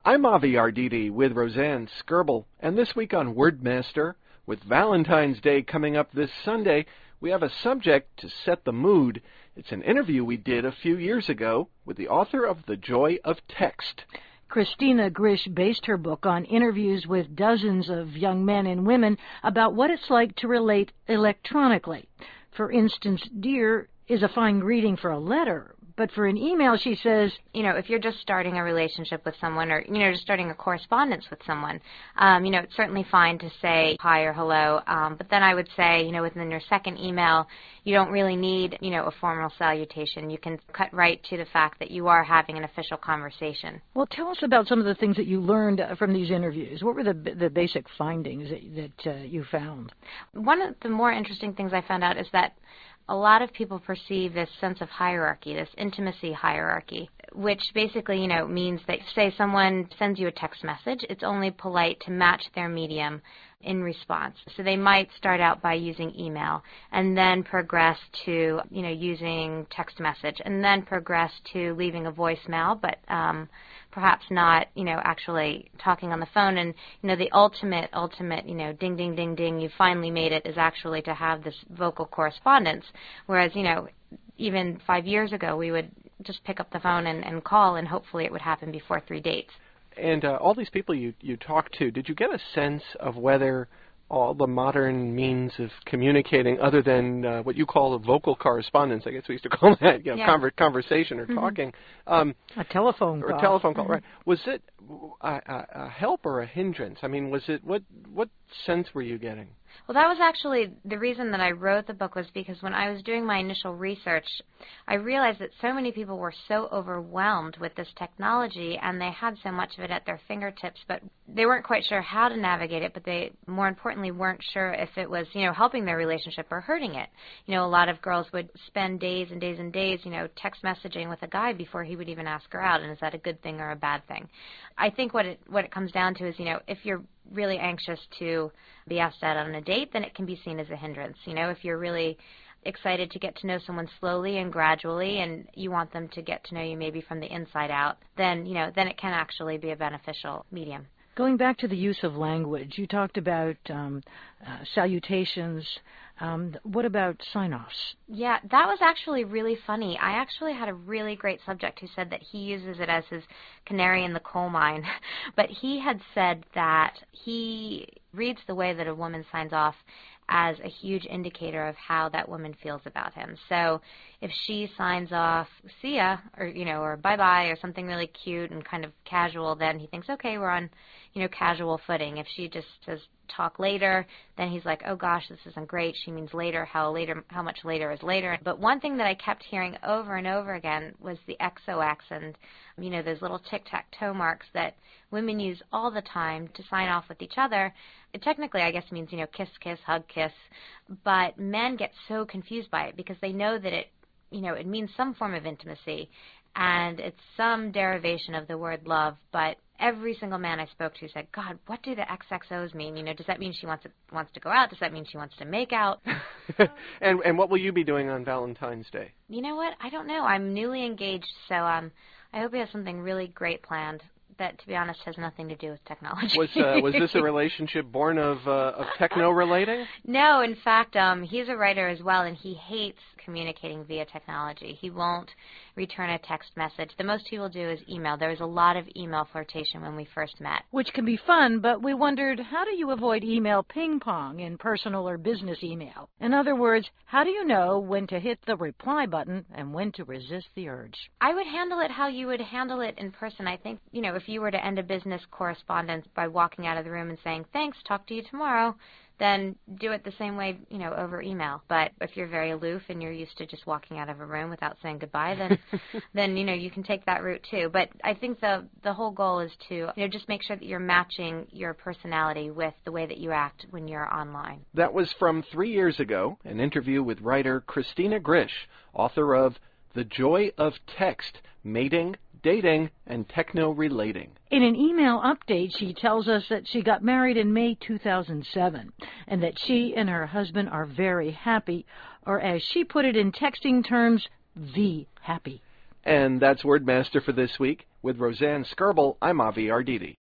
I'm Avi Arditi with Roseanne Skirble, and this week on Wordmaster, with Valentine's Day coming up this Sunday, we have a subject to set the mood. It's an interview we did a few years ago with the author of The Joy of Text. Christina Grish based her book on interviews with dozens of young men and women about what it's like to relate electronically. For instance, dear is a fine greeting for a letter, but for an email, she says, if you're just starting a relationship with someone or, just starting a correspondence with someone, it's certainly fine to say hi or hello. But then I would say, within your second email, you don't really need, a formal salutation. You can cut right to the fact that you are having an official conversation. Well, tell us about some of the things that you learned from these interviews. What were the basic findings that you found? One of the more interesting things I found out is that a lot of people perceive this sense of hierarchy, this intimacy hierarchy, which basically, means that, say, someone sends you a text message, it's only polite to match their medium in response. So they might start out by using email and then progress to, using text message and then progress to leaving a voicemail, but perhaps not, actually talking on the phone. And, the ultimate, ding, ding, ding, ding, you finally made it, is actually to have this vocal correspondence. Whereas, even 5 years ago, we would just pick up the phone and call, and hopefully it would happen before 3 dates. And all these people you talked to, did you get a sense of whether all the modern means of communicating, other than what you call a vocal correspondence, I guess we used to call that, conversation or talking. A telephone call. Or a telephone call, right. Was it a help or a hindrance? I mean, was it, what sense were you getting? Well, that was actually the reason that I wrote the book, was because when I was doing my initial research, I realized that so many people were so overwhelmed with this technology, and they had so much of it at their fingertips, but they weren't quite sure how to navigate it, but they, more importantly, weren't sure if it was, helping their relationship or hurting it. A lot of girls would spend days and days and days, text messaging with a guy before he would even ask her out, and is that a good thing or a bad thing? I think what it comes down to is, if you're really anxious to be asked out on a date, then it can be seen as a hindrance. If you're really excited to get to know someone slowly and gradually, and you want them to get to know you maybe from the inside out, then, then it can actually be a beneficial medium. Going back to the use of language, you talked about salutations. What about sign-offs? Yeah, that was actually really funny. I actually had a really great subject who said that he uses it as his canary in the coal mine. But he had said that he reads the way that a woman signs off as a huge indicator of how that woman feels about him. So if she signs off, see ya, or bye-bye, or something really cute and kind of casual, then he thinks, okay, we're on, casual footing. If she just says talk later, then he's like, oh gosh, this isn't great. She means later. How much later is later? But one thing that I kept hearing over and over again was the XOX and, those little tic-tac-toe marks that women use all the time to sign off with each other. It technically, I guess, means, kiss, kiss, hug, kiss. But men get so confused by it because they know that it means some form of intimacy, and it's some derivation of the word love. But every single man I spoke to said, God, what do the XXOs mean? Does that mean she wants to go out? Does that mean she wants to make out? And what will you be doing on Valentine's Day? You know what? I don't know. I'm newly engaged, so I hope we have something really great planned that, to be honest, has nothing to do with technology. Was this a relationship born of techno-relating? No, in fact, he's a writer as well, and he hates communicating via technology. He won't return a text message. The most he will do is email. There was a lot of email flirtation when we first met. Which can be fun, but we wondered, how do you avoid email ping-pong in personal or business email? In other words, how do you know when to hit the reply button and when to resist the urge? I would handle it how you would handle it in person. I think, if you were to end a business correspondence by walking out of the room and saying, thanks, talk to you tomorrow, then do it the same way, over email. But if you're very aloof and you're used to just walking out of a room without saying goodbye, then you can take that route too. But I think the whole goal is to, just make sure that you're matching your personality with the way that you act when you're online. That was from 3 years ago, an interview with writer Christina Grish, author of The Joy of Text, Mating, Dating, and Techno-Relating. In an email update, she tells us that she got married in May 2007 and that she and her husband are very happy, or as she put it in texting terms, V happy. And that's Wordmaster for this week. With Roseanne Skirble, I'm Avi Arditi.